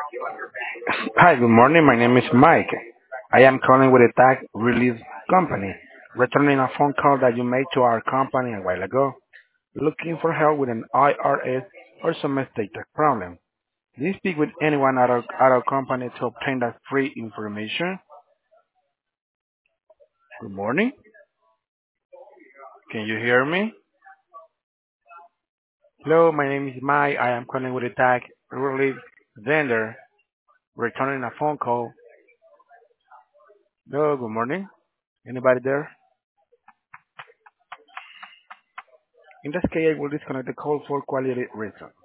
Hi, good morning. My name is Mike. I am calling with a tag release company, returning a phone call that you made to our company a while ago, looking for help with an IRS or some estate tax problem. Do you speak with anyone at our company to obtain that free information? Good morning. Can you hear me? Hello, my name is Mike. I am calling with a tag release vendor, returning a phone call. Hello, good morning. Anybody there? In this case, I will disconnect the call for quality reasons.